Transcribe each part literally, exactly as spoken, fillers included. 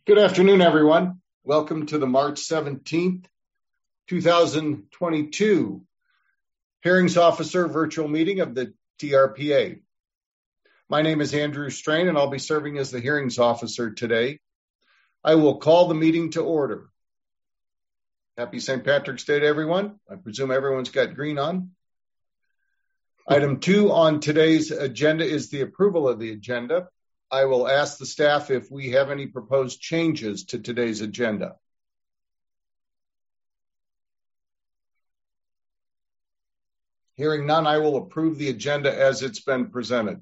Good afternoon, everyone. Welcome to the March seventeenth, two thousand twenty-two Hearings Officer virtual meeting of the T R P A. My name is Andrew Strain, and I'll be serving as the Hearings Officer today. I will call the meeting to order. Happy Saint Patrick's Day to everyone. I presume everyone's got green on. Item two on today's agenda is the approval of the agenda. I will ask the staff if we have any proposed changes to today's agenda. Hearing none, I will approve the agenda as it's been presented.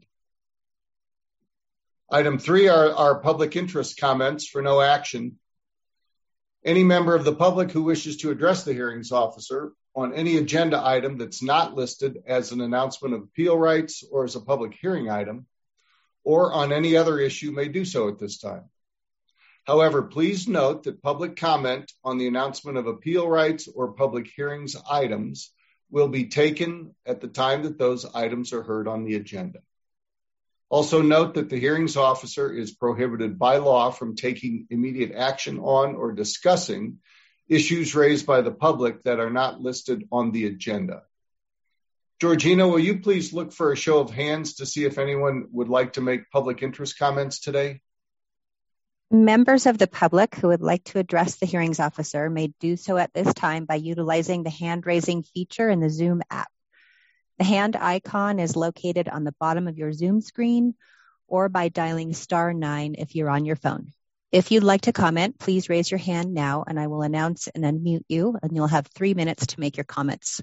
Item three are our public interest comments for no action. Any member of the public who wishes to address the hearings officer on any agenda item that's not listed as an announcement of appeal rights or as a public hearing item, or on any other issue may do so at this time. However, please note that public comment on the announcement of appeal rights or public hearings items will be taken at the time that those items are heard on the agenda. Also note that the hearings officer is prohibited by law from taking immediate action on or discussing issues raised by the public that are not listed on the agenda. Georgina, will you please look for a show of hands to see if anyone would like to make public interest comments today? Members of the public who would like to address the hearings officer may do so at this time by utilizing the hand-raising feature in the Zoom app. The hand icon is located on the bottom of your Zoom screen or by dialing star nine if you're on your phone. If you'd like to comment, please raise your hand now and I will announce and unmute you, and you'll have three minutes to make your comments.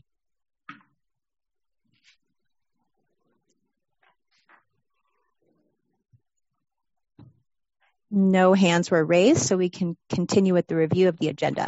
No hands were raised, so we can continue with the review of the agenda.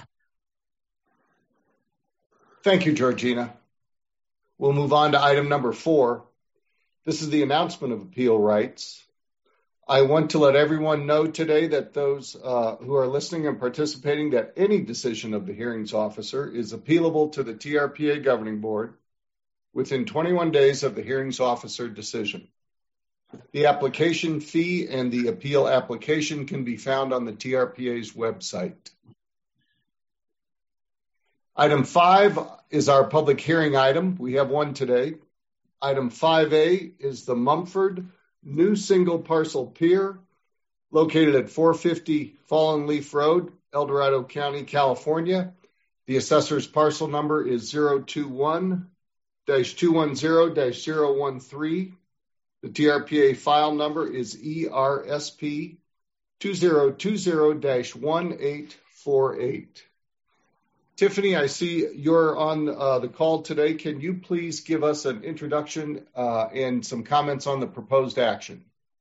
Thank you, Georgina. We'll move on to item number four. This is the announcement of appeal rights. I want to let everyone know today that those uh, who are listening and participating that any decision of the hearings officer is appealable to the T R P A Governing Board within twenty-one days of the hearings officer decision. The application fee and the appeal application can be found on the T R P A's website. Item five is our public hearing item. We have one today. Item five A is the Mumford New Single Parcel Pier located at four fifty Fallen Leaf Road, El Dorado County, California. The assessor's parcel number is zero two one dash two one zero dash zero one three. The T R P A file number is E R S P two zero two zero dash one eight four eight. Tiffany, I see you're on uh, the call today. Can you please give us an introduction uh, and some comments on the proposed action?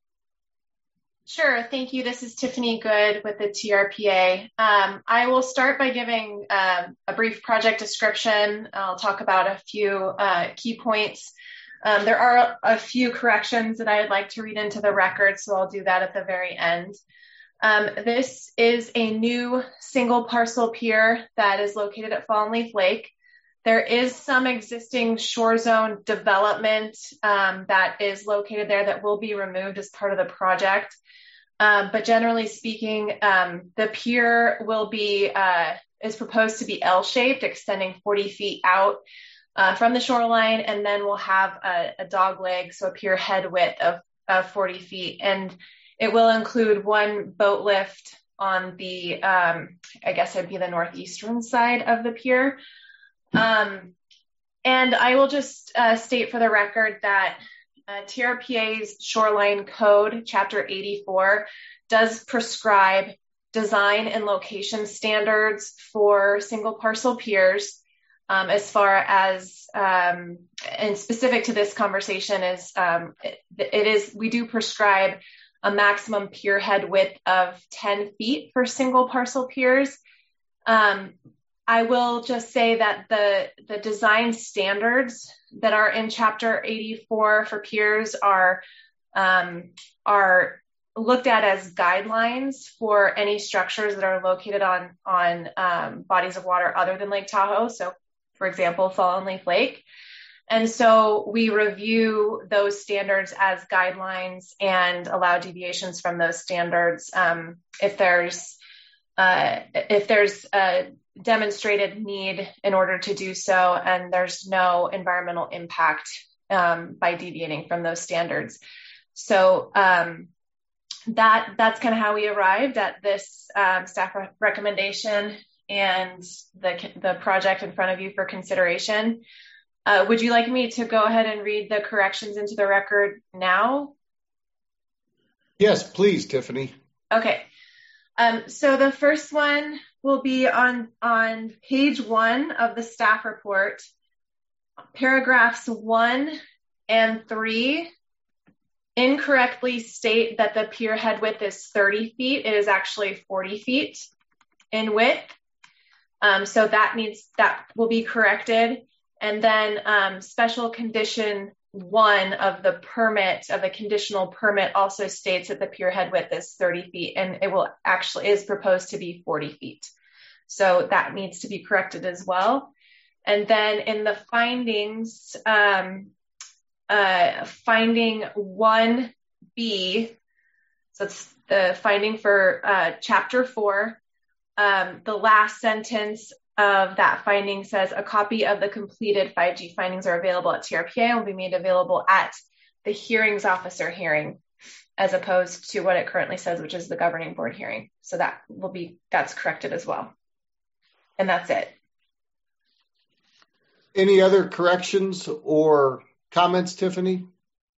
Sure. Thank you. This is Tiffany Good with the T R P A. Um, I will start by giving um, a brief project description. I'll talk about a few uh, key points. Um, there are a few corrections that I'd like to read into the record, so I'll do that at the very end. Um, this is a new single parcel pier that is located at Fallen Leaf Lake. There is some existing shore zone development um, that is located there that will be removed as part of the project. Um, but generally speaking, um, the pier will be, uh, is proposed to be L-shaped, extending forty feet out Uh, from the shoreline, and then we'll have a, a dog leg, so a pier head width of, of forty feet. And it will include one boat lift on the, um, I guess it'd be the northeastern side of the pier. Um, and I will just uh, state for the record that uh, T R P A's Shoreline Code, Chapter eighty-four, does prescribe design and location standards for single parcel piers. Um, as far as, um, and specific to this conversation is, um, it, it is, we do prescribe a maximum pier head width of ten feet for single parcel piers. Um, I will just say that the, the design standards that are in Chapter eighty-four for piers are, um, are looked at as guidelines for any structures that are located on, on um, bodies of water other than Lake Tahoe. So, for example, Fallen Leaf Lake. And so we review those standards as guidelines and allow deviations from those standards um, if there's uh, if there's a demonstrated need in order to do so, and there's no environmental impact um, by deviating from those standards. So um, that that's kind of how we arrived at this um, staff re- recommendation and the the project in front of you for consideration. Uh, would you like me to go ahead and read the corrections into the record now? Yes, please, Tiffany. Okay. Um, so the first one will be on, on page one of the staff report, paragraphs one and three incorrectly state that the pier head width is thirty feet. It is actually forty feet in width. Um, so that needs, that will be corrected. And then um, special condition one of the permit, of the conditional permit, also states that the pier head width is thirty feet, and it will actually is proposed to be forty feet. So that needs to be corrected as well. And then in the findings, um, uh, finding one B, so it's the finding for uh, chapter four, um, the last sentence of that finding says a copy of the completed five G findings are available at T R P A and will be made available at the hearings officer hearing, as opposed to what it currently says, which is the governing board hearing. So that will be, that's corrected as well. And that's it. Any other corrections or comments, Tiffany?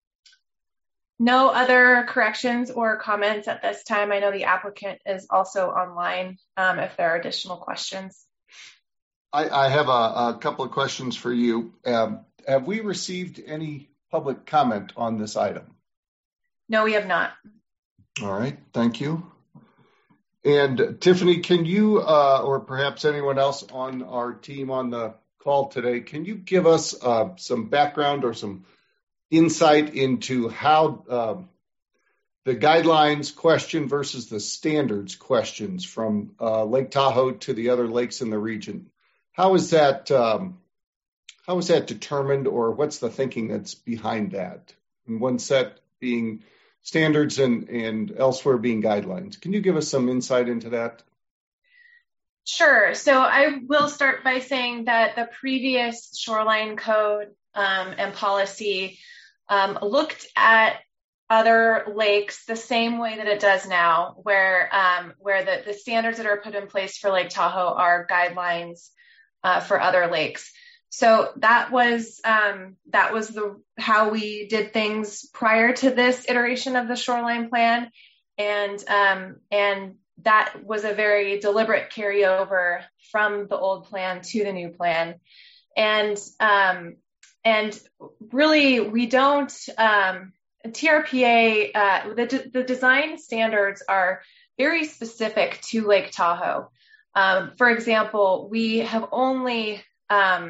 No other corrections or comments at this time. I know the applicant is also online um, if there are additional questions. I, I have a, a couple of questions for you. Um, have we received any public comment on this item? No, we have not. All right, thank you. And Tiffany, can you, uh, or perhaps anyone else on our team on the call today, can you give us uh, some background or some insight into how uh, the guidelines question versus the standards questions from uh, Lake Tahoe to the other lakes in the region? How is that, um, how is that determined, or what's the thinking that's behind that? And one set being standards and, and elsewhere being guidelines. Can you give us some insight into that? Sure. So I will start by saying that the previous shoreline code um, and policy um, looked at other lakes the same way that it does now, where um, where the, the standards that are put in place for Lake Tahoe are guidelines uh, for other lakes. So that was um, that was the how we did things prior to this iteration of the shoreline plan, and um, and that was a very deliberate carryover from the old plan to the new plan, and um, and really we don't um, T R P A uh, the the design standards are very specific to Lake Tahoe. Um, for example, we have only um,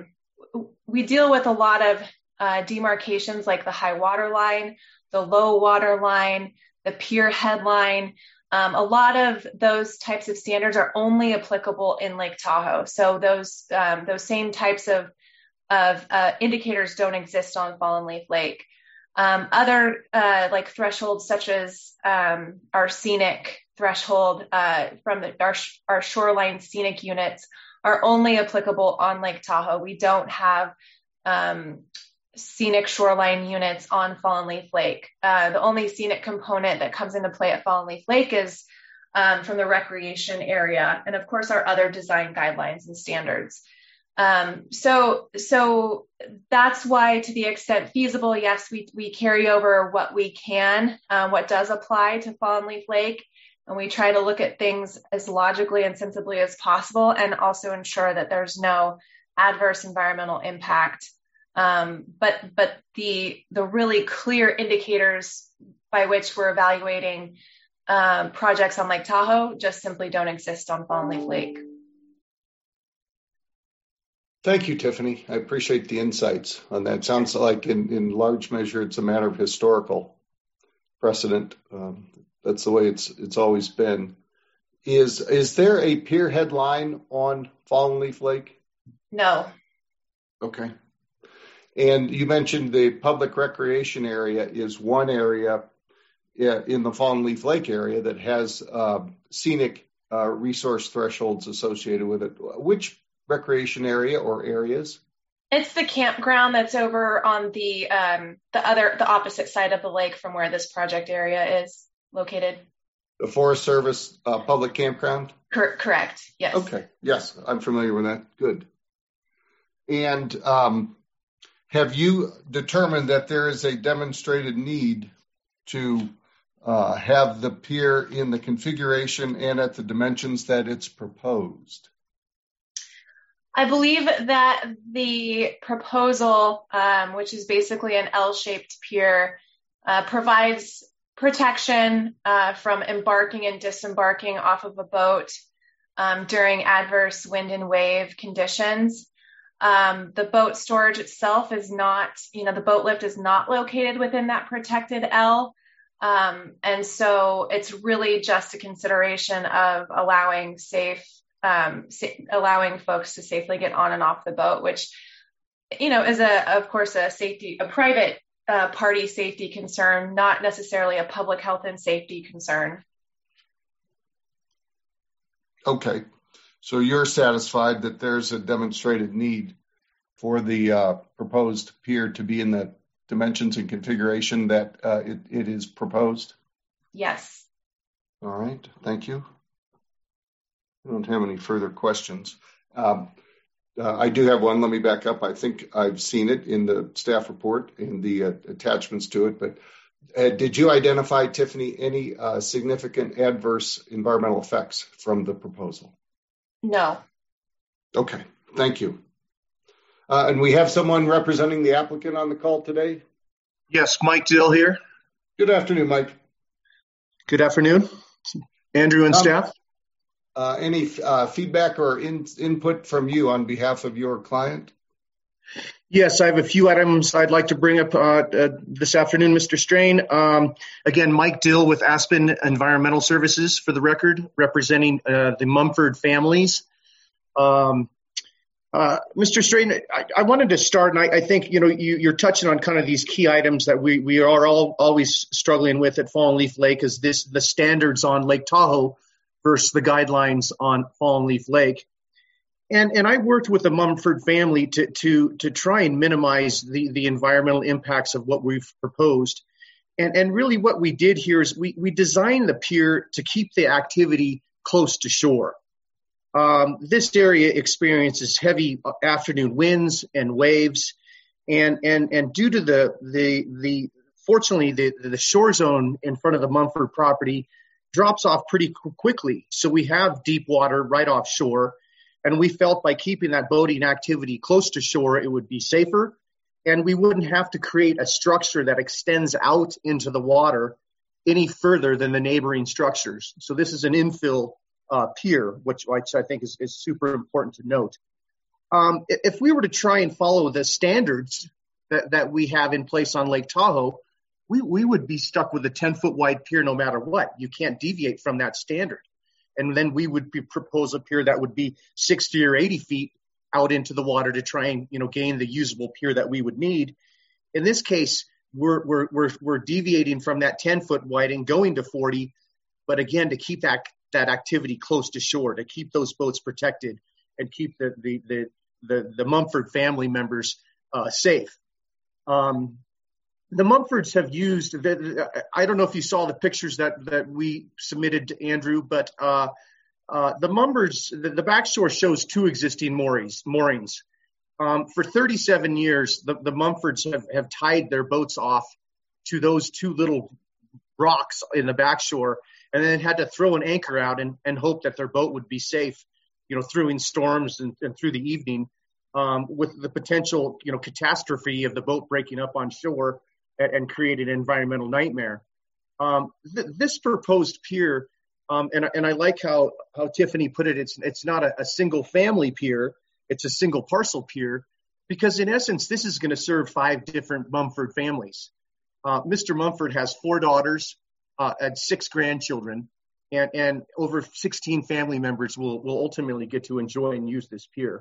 we deal with a lot of uh, demarcations like the high water line, the low water line, the pier headline. Um, a lot of those types of standards are only applicable in Lake Tahoe. So those um, those same types of of uh, indicators don't exist on Fallen Leaf Lake. Um, other uh, like thresholds such as um, our scenic threshold uh, from the, our, our shoreline scenic units are only applicable on Lake Tahoe. We don't have um, scenic shoreline units on Fallen Leaf Lake. Uh, the only scenic component that comes into play at Fallen Leaf Lake is um, from the recreation area, and of course our other design guidelines and standards. Um, so, so that's why, to the extent feasible, yes, we we carry over what we can, um, what does apply to Fallen Leaf Lake. And we try to look at things as logically and sensibly as possible, and also ensure that there's no adverse environmental impact. Um, but but the the really clear indicators by which we're evaluating um, projects on Lake Tahoe just simply don't exist on Fallen Leaf Lake. Thank you, Tiffany. I appreciate the insights on that. Sounds like in, in large measure it's a matter of historical precedent. Um, That's the way it's it's always been. Is is there a pier headline on Fallen Leaf Lake? No. Okay. And you mentioned the public recreation area is one area in the Fallen Leaf Lake area that has uh, scenic uh, resource thresholds associated with it. Which recreation area or areas? It's the campground that's over on the um, the other, the opposite side of the lake from where this project area is located. The Forest Service uh, public campground? Cor- correct, yes. Okay, yes, I'm familiar with that. Good. And um, have you determined that there is a demonstrated need to uh, have the pier in the configuration and at the dimensions that it's proposed? I believe that the proposal, um, which is basically an L-shaped pier, uh, provides protection uh, from embarking and disembarking off of a boat um, during adverse wind and wave conditions. Um, the boat storage itself is not, you know, the boat lift is not located within that protected L. Um, and so it's really just a consideration of allowing safe, um, sa- allowing folks to safely get on and off the boat, which, you know, is a, of course, a safety, a private uh, party safety concern, not necessarily a public health and safety concern. Okay. So you're satisfied that there's a demonstrated need for the uh, proposed pier to be in the dimensions and configuration that uh, it, it is proposed? Yes. All right. Thank you. I don't have any further questions. Um, uh, I do have one. Let me back up. I think I've seen it in the staff report and the uh, attachments to it. But uh, did you identify, Tiffany, any uh, significant adverse environmental effects from the proposal? No. Okay. Thank you. Uh, and we have someone representing the applicant on the call today? Yes, Mike Dill here. Good afternoon, Mike. Good afternoon, Andrew and um, staff. Uh, any uh, feedback or in, input from you on behalf of your client? Yes, I have a few items I'd like to bring up uh, uh, this afternoon, Mister Strain. Um, again, Mike Dill with Aspen Environmental Services, for the record, representing uh, the Mumford families. Um, uh, Mister Strain, I, I wanted to start, and I, I think you know you, you're touching on kind of these key items that we we are all always struggling with at Fallen Leaf Lake, is this the standards on Lake Tahoe versus the guidelines on Fallen Leaf Lake. And and I worked with the Mumford family to to to try and minimize the, the environmental impacts of what we've proposed. And and really what we did here is we, we designed the pier to keep the activity close to shore. Um, this area experiences heavy afternoon winds and waves. And and and due to the the the fortunately the, the shore zone in front of the Mumford property drops off pretty quickly. So we have deep water right offshore. And we felt by keeping that boating activity close to shore, it would be safer, and we wouldn't have to create a structure that extends out into the water any further than the neighboring structures. So this is an infill uh, pier, which, which I think is, is super important to note. Um, if we were to try and follow the standards that, that we have in place on Lake Tahoe, we, we would be stuck with a ten-foot wide pier no matter what. You can't deviate from that standard. And then we would be, propose a pier that would be sixty or eighty feet out into the water to try and, you know, gain the usable pier that we would need. In this case, we're we're we're, we're deviating from that ten foot wide and going to forty, but again, to keep that that activity close to shore, to keep those boats protected and keep the the the the, the Mumford family members uh, safe. Um, The Mumfords have used, I don't know if you saw the pictures that, that we submitted to Andrew, but uh, uh, the Mumfords, the, the backshore shows two existing moorings. moorings. Um, for thirty-seven years, the, the Mumfords have, have tied their boats off to those two little rocks in the backshore, and then had to throw an anchor out and, and hope that their boat would be safe, you know, through in storms and, and through the evening, um, with the potential, you know, catastrophe of the boat breaking up on shore and create an environmental nightmare. Um, th- this proposed pier, um, and, and I like how, how Tiffany put it, it's it's not a, a single family pier, it's a single parcel pier, because in essence, this is going to serve five different Mumford families. Uh, Mister Mumford has four daughters uh, and six grandchildren, and, and over sixteen family members will, will ultimately get to enjoy and use this pier.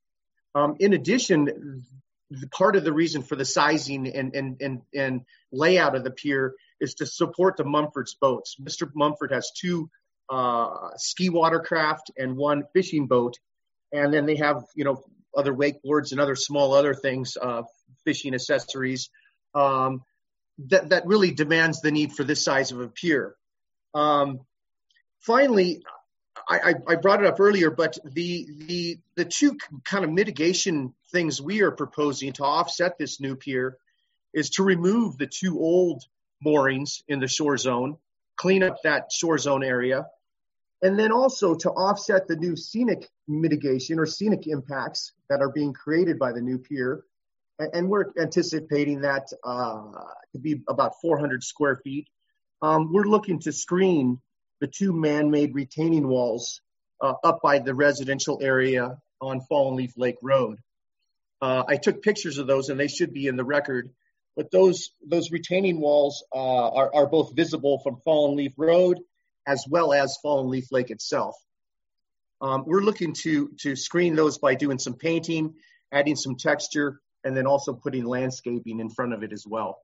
Um, in addition, part of the reason for the sizing and, and, and, and layout of the pier is to support the Mumford's boats. Mister Mumford has two uh, ski watercraft and one fishing boat. And then they have, you know, other wakeboards and other small other things, uh, fishing accessories, um, that, that really demands the need for this size of a pier. Um, finally, I, I brought it up earlier, but the, the, the two kind of mitigation things we are proposing to offset this new pier is to remove the two old moorings in the shore zone, clean up that shore zone area, and then also to offset the new scenic mitigation or scenic impacts that are being created by the new pier. And we're anticipating that uh, to be about four hundred square feet. Um, we're looking to screen the two man-made retaining walls uh, up by the residential area on Fallen Leaf Lake Road. Uh, I took pictures of those, and they should be in the record. But those those retaining walls uh, are, are both visible from Fallen Leaf Road as well as Fallen Leaf Lake itself. Um, we're looking to to screen those by doing some painting, adding some texture, and then also putting landscaping in front of it as well.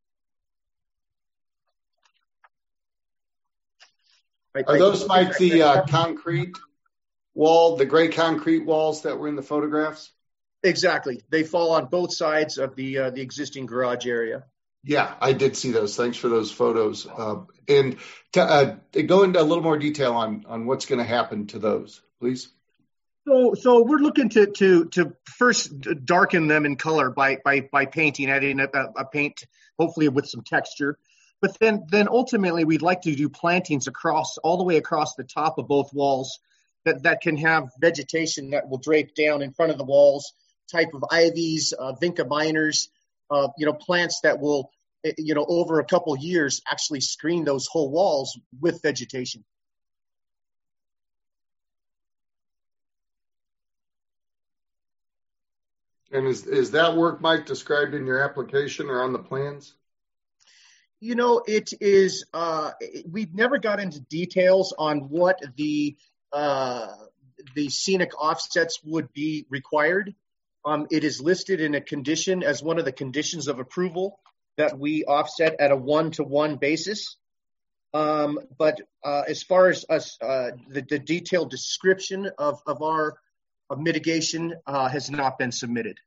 I, Are I, those, Mike, the uh, concrete wall, the gray concrete walls that were in the photographs? Exactly. They fall on both sides of the uh, the existing garage area. Yeah, I did see those. Thanks for those photos. Uh, and to, uh, to go into a little more detail on, on what's going to happen to those, please. So, so we're looking to to to first darken them in color by by by painting, adding a, a paint, hopefully with some texture. But then then ultimately, we'd like to do plantings across all the way across the top of both walls that that can have vegetation that will drape down in front of the walls, type of ivies, uh, vinca minors, uh, you know, plants that will, you know, over a couple years actually screen those whole walls with vegetation. And is is that work, Mike, described in your application or on the plans? You know, it is, uh, we've never got into details on what the uh, the scenic offsets would be required. Um, it is listed in a condition as one of the conditions of approval that we offset at a one-to-one basis. Um, but uh, as far as us, uh, the, the detailed description of, of our of mitigation uh, has not been submitted.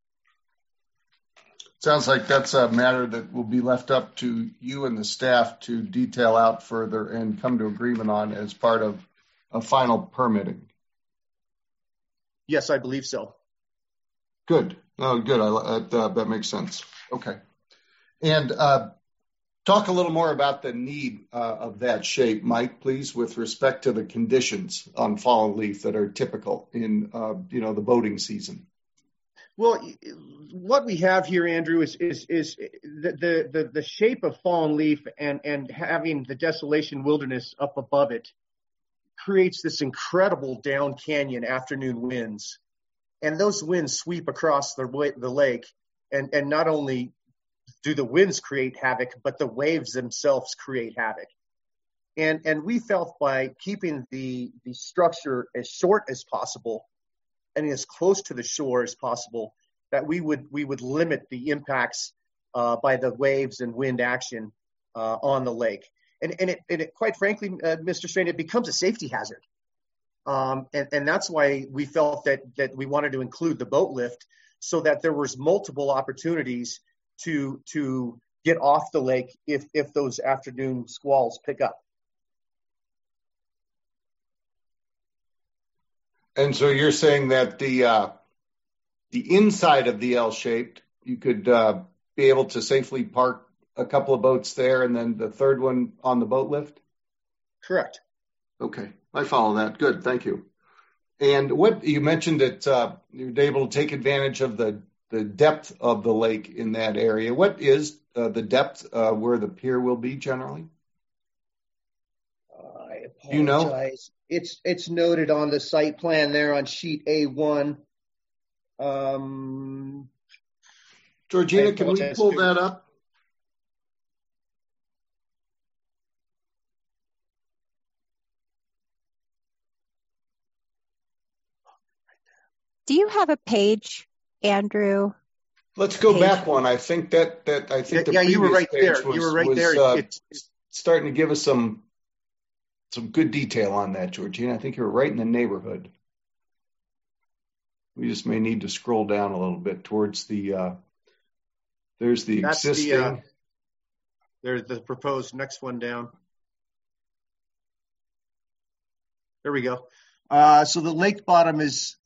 Sounds like that's a matter that will be left up to you and the staff to detail out further and come to agreement on as part of a final permitting. Yes, I believe so. Good. Oh, good. I, uh, that makes sense. Okay. And uh, talk a little more about the need uh, of that shape, Mike, please, with respect to the conditions on Fallen Leaf that are typical in, uh, you know, the boating season. Well, what we have here, Andrew, is is is the the the shape of Fallen Leaf and and having the Desolation Wilderness up above it creates this incredible down canyon afternoon winds, and those winds sweep across the the lake, and and not only do the winds create havoc, but the waves themselves create havoc. And and we felt by keeping the the structure as short as possible and as close to the shore as possible, that we would we would limit the impacts uh, by the waves and wind action uh, on the lake. And and it, and it quite frankly, uh, Mister Strain, it becomes a safety hazard. Um, and, and that's why we felt that that we wanted to include the boat lift so that there was multiple opportunities to to get off the lake if if those afternoon squalls pick up. And so you're saying that the uh, the inside of the L-shaped, you could uh, be able to safely park a couple of boats there and then the third one on the boat lift? Correct. Okay, I follow that. Good, thank you. And what you mentioned that uh, you're able to take advantage of the, the depth of the lake in that area. What is uh, the depth uh, where the pier will be generally? I apologize. You know? It's it's noted on the site plan there on sheet A one. Um, Georgina, can we pull that up? Do you have a page, Andrew? Let's go page? back one. I think that that I think yeah, the yeah previous you were right page there. Was, you were right was, there. Uh, it's, starting to give us some some good detail on that, Georgina. I think you're right in the neighborhood. We just may need to scroll down a little bit towards the, uh, there's the That's existing. The, uh, there's the proposed next one down. There we go. Uh, so the lake bottom is.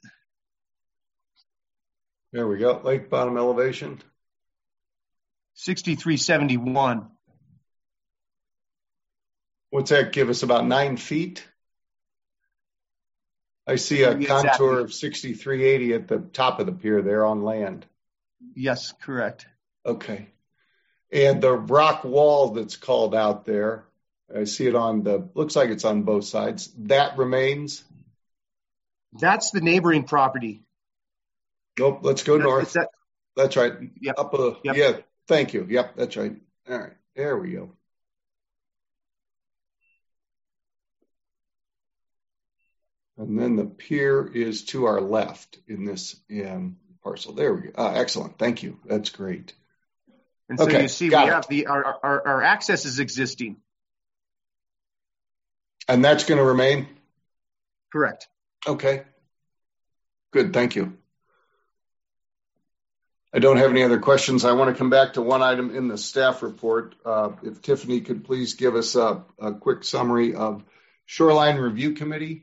There we go. Lake bottom elevation. sixty-three seventy-one. What's that give us? About nine feet? I see a Exactly. contour of sixty-three eighty at the top of the pier there on land. Yes, correct. Okay. And the rock wall that's called out there, I see it on the, looks like it's on both sides. That remains? That's the neighboring property. Nope, let's go That's, north. that, That's right. Yep. Up a, Yep. Yeah, thank you. Yep, that's right. All right, there we go. And then the pier is to our left in this um, parcel. There we go. Uh, excellent. Thank you. That's great. and so Okay, you see, we got it. have the our, our our access is existing. And that's going to remain? Correct. Okay. Good. Thank you. I don't have any other questions. I want to come back to one item in the staff report. Uh, if Tiffany could please give us a, a quick summary of Shoreline Review Committee.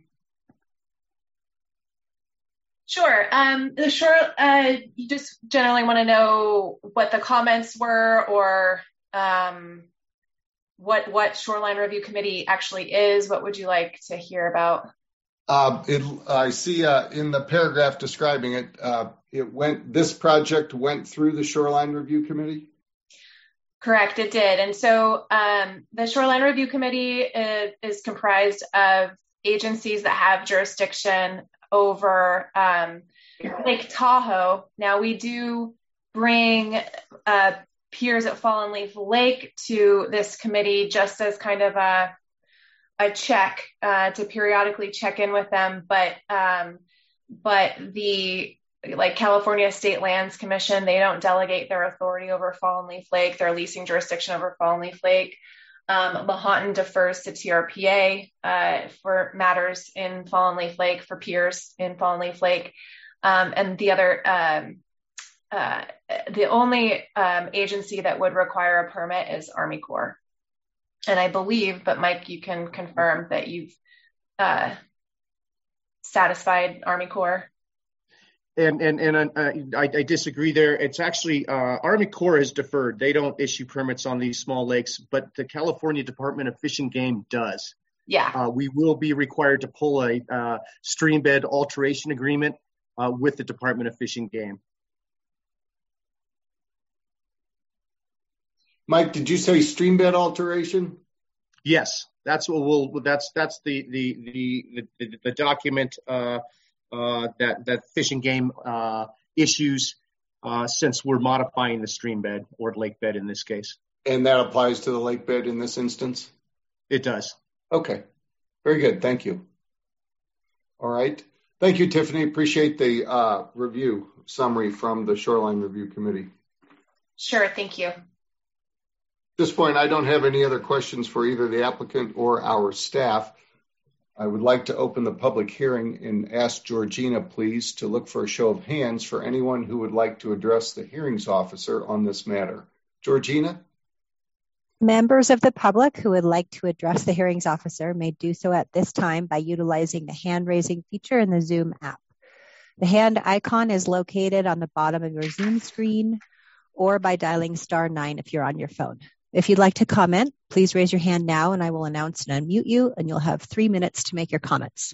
Sure. Um, the shore, uh, you just generally want to know what the comments were, or um, what what Shoreline Review Committee actually is. What would you like to hear about? Uh, it, I see uh, in the paragraph describing it, uh, it went. This project went through the Shoreline Review Committee. Correct, it did. And so um, the Shoreline Review Committee is, is comprised of agencies that have jurisdiction over um, Lake Tahoe. Now, we do bring uh, piers at Fallen Leaf Lake to this committee just as kind of a, a check uh, to periodically check in with them. But um, but the like California State Lands Commission, they don't delegate their authority over Fallen Leaf Lake, their leasing jurisdiction over Fallen Leaf Lake. Um, Lahontan defers to T R P A uh, for matters in Fallen Leaf Lake, for piers in Fallen Leaf Lake. Um, and the other, um, uh, the only um, agency that would require a permit is Army Corps. And I believe, but Mike, you can confirm that you've uh, satisfied Army Corps. And and and uh, I, I disagree there. It's actually uh, Army Corps has deferred. They don't issue permits on these small lakes, but the California Department of Fish and Game does. Yeah. Uh, we will be required to pull a uh, stream bed alteration agreement uh, with the Department of Fish and Game. Mike, did you say stream bed alteration? Yes, that's what we'll. That's that's the the the the, the document. Uh, Uh, that that Fish and Game uh, issues uh, since we're modifying the stream bed or lake bed in this case. And that applies to the lake bed in this instance? It does. Okay. Very good. Thank you. All right. Thank you, Tiffany. Appreciate the uh, review summary from the Shoreline Review Committee. Sure. Thank you. At this point, I don't have any other questions for either the applicant or our staff. I would like to open the public hearing and ask Georgina, please, to look for a show of hands for anyone who would like to address the hearings officer on this matter. Georgina? Members of the public who would like to address the hearings officer may do so at this time by utilizing the hand-raising feature in the Zoom app. The hand icon is located on the bottom of your Zoom screen, or by dialing star nine if you're on your phone. If you'd like to comment, please raise your hand now and I will announce and unmute you, and you'll have three minutes to make your comments.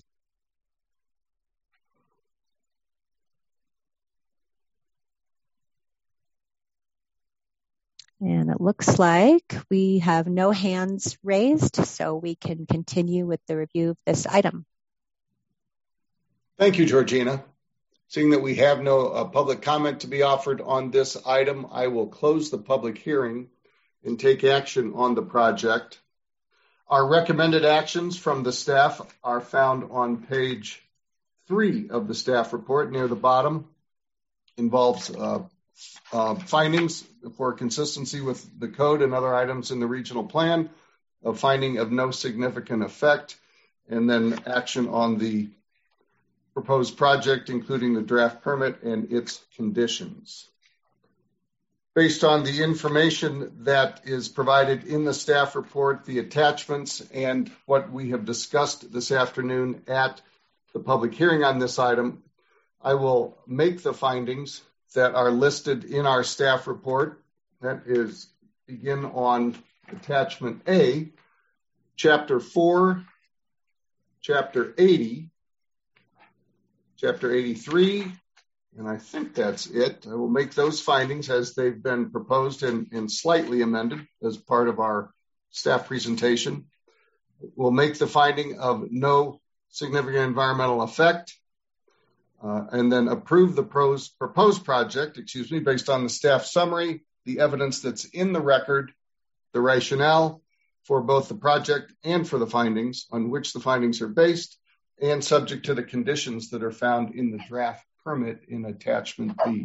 And it looks like we have no hands raised, so we can continue with the review of this item. Thank you, Georgina. Seeing that we have no uh, public comment to be offered on this item, I will close the public hearing and take action on the project. Our recommended actions from the staff are found on page three of the staff report near the bottom. Involves uh, uh, findings for consistency with the code and other items in the regional plan. a finding of no significant effect, and then action on the proposed project, including the draft permit and its conditions. Based on the information that is provided in the staff report, the attachments, and what we have discussed this afternoon at the public hearing on this item, I will make the findings that are listed in our staff report. That is, begin on attachment A, chapter four, chapter eighty, chapter eighty-three, and I think that's it. I will make those findings as they've been proposed and, and slightly amended as part of our staff presentation. We'll make the finding of no significant environmental effect, uh, and then approve the pros, proposed project, excuse me, based on the staff summary, the evidence that's in the record, the rationale for both the project and for the findings, on which the findings are based, and subject to the conditions that are found in the draft permit in attachment B.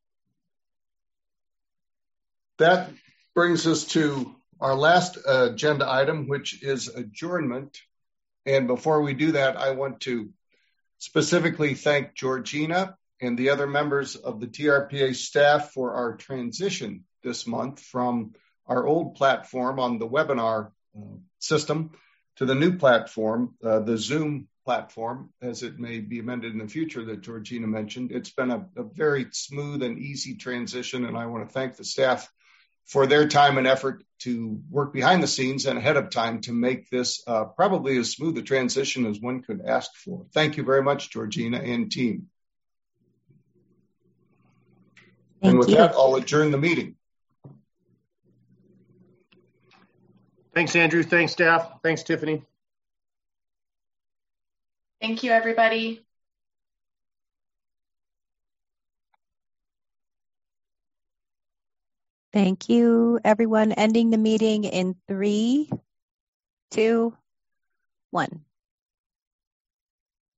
That brings us to our last uh, agenda item, which is adjournment. And before we do that, I want to specifically thank Georgina and the other members of the T R P A staff for our transition this month from our old platform on the webinar uh, system to the new platform, uh, the Zoom platform, as it may be amended in the future that Georgina mentioned. It's been a, a very smooth and easy transition, and I want to thank the staff for their time and effort to work behind the scenes and ahead of time to make this uh, probably as smooth a transition as one could ask for. Thank you very much, Georgina and team. Thank and with you. That, I'll adjourn the meeting. Thanks, Andrew. Thanks, staff. Thanks, Tiffany. Thank you, everybody. Thank you, everyone. Ending the meeting in three, two, one.